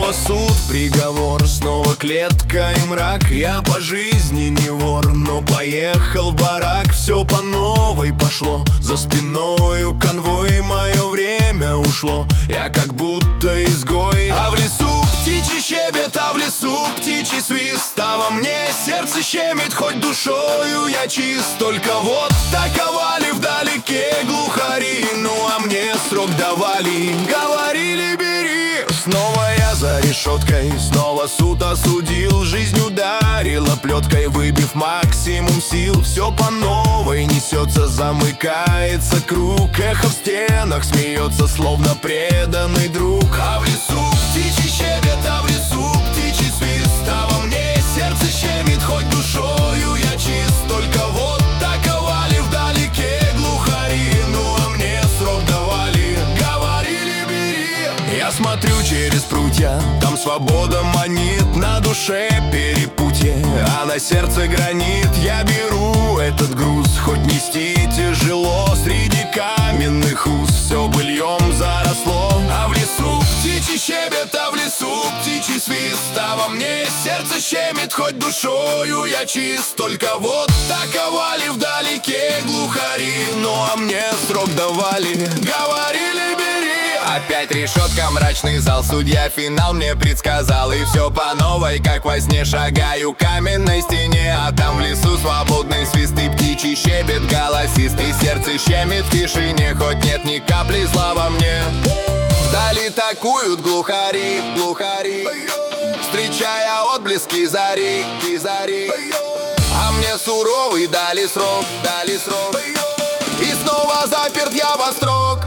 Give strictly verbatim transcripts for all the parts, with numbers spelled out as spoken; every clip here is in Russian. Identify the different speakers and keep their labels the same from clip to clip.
Speaker 1: Снова суд, приговор, снова клетка и мрак. Я по жизни не вор, но поехал в барак. Все по новой пошло, за спиною конвой. Мое время ушло, я как будто изгой. А в лесу птичий щебет, а в лесу птичий свист. А во мне сердце щемит, хоть душою я чист. Только вот таковали вдалеке глухари. Ну а мне срок давали, говорили бери. Снова я за решеткой, снова суд осудил. Жизнь ударила плеткой, выбив максимум сил. Все по новой несется, замыкается круг. Эхо в стенах смеется, словно преданный друг. А в лесу птичий щебет, а в лесу птичий свист. А во мне сердце щемит, хоть душою я чист. Только вот таковали вдалеке глухари. Ну а мне срок давали, говорили бери. Я смотрю через прутья, там свобода манит. На душе перепутье, а на сердце гранит. Я беру этот груз, хоть нести тяжело. Среди каменных уз все быльем заросло. А в лесу птичий щебет, а в лесу птичий свист. А во мне сердце щемит, хоть душою я чист. Только вот таковали вдалеке глухари. Ну а мне срок давали, говорили бери. Опять решетка, мрачный зал, судья финал мне предсказал. И все по новой, как во сне шагаю к каменной стене. А там в лесу свободный свист и птичий щебет голосистый. Сердце щемит в тишине, хоть нет ни капли зла во мне. Вдали такуют глухари, глухари, встречая отблески зари, и зари. А мне суровый дали срок, дали срок. И снова заперт я во строк.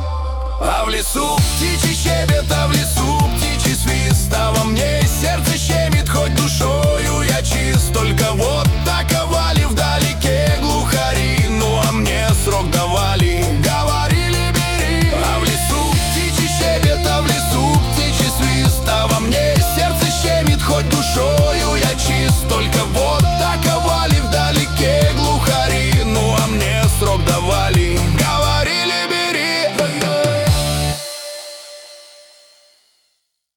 Speaker 1: А в лесу птичий щебет, а в лесу птичий свист. А во мне сердце щемит, хоть душою я чист. Только вот